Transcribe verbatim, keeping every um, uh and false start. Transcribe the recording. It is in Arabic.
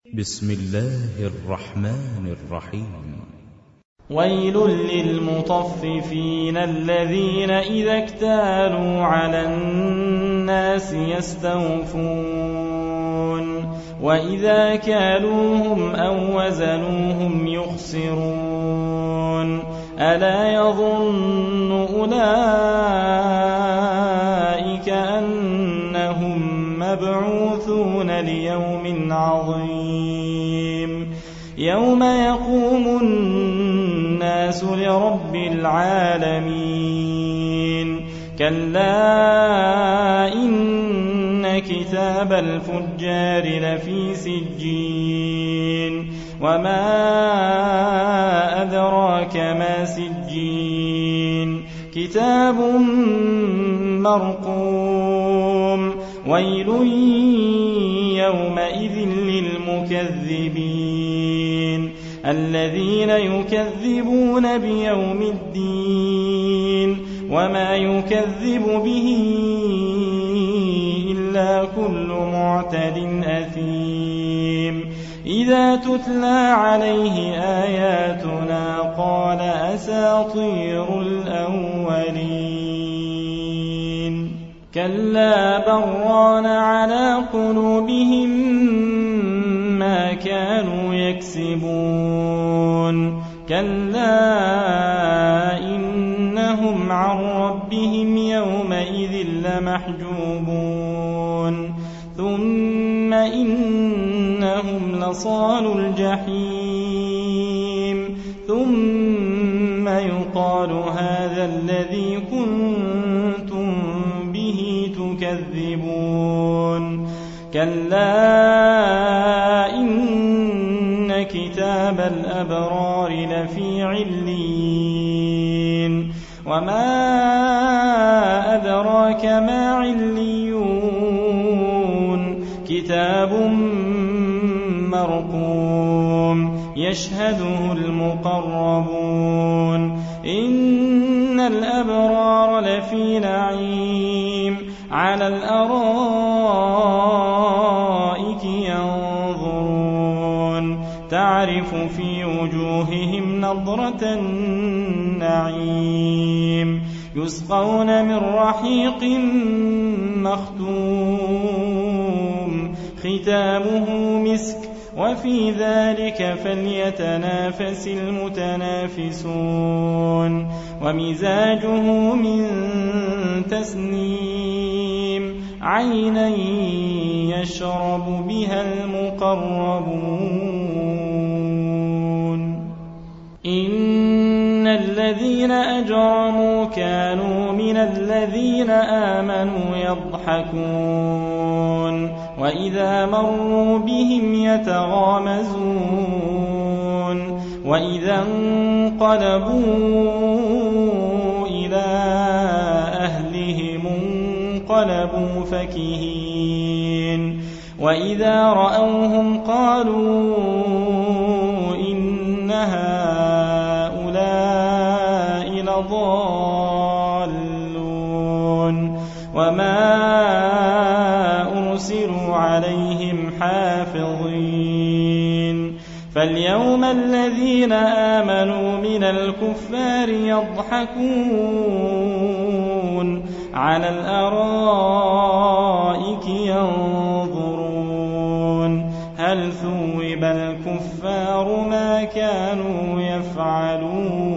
بسم الله الرحمن الرحيم. ويل للمطففين الذين إذا اكتالوا على الناس يستوفون وإذا كالوهم أو وزنوهم يخسرون ألا يظن أولئك أنهم مبعوثون ليوم عظيم يوم يقوم الناس لرب العالمين كلا إن كتاب الفجار لفي سجين وما أدراك ما سجين كتاب مرقوم ويل يومئذ للمكذبين الذين يكذبون بيوم الدين وما يكذب به إلا كل معتد أثيم إذا تتلى عليه آياتنا قال أساطير الأولين كلا بران على قلوبهم ما كانوا يكسبون كلا إنهم عن ربهم يومئذ لمحجوبون ثم إنهم لصالو الجحيم ثم يقال هذا الذي كنتم به تكذبون كلا إن كتاب الأبرار لفي عليين وما أدراك ما عليون كتاب مرقوم يشهده المقربون إن الأبرار لفي نعيم على الأرائك ينظرون تعرف في وجوههم نضرة النعيم يسقون من رحيق مختوم ختامه مسك وفي ذلك فليتنافس المتنافسون ومزاجه من تسنيم عينا يشرب بها المقربون إن الذين أجرموا كانوا من الذين آمنوا يضحكون وإذا مروا بهم يتغامزون وإذا انقلبوا إلى أهلهم انقلبوا فكهين وإذا رأوهم قالوا إن هؤلاء لضالون وما أرسلوا عليهم حافظين فاليوم الذين آمنوا من الكفار يضحكون على الأرائك ينظرون هل ثوب الكفار ما كانوا يفعلون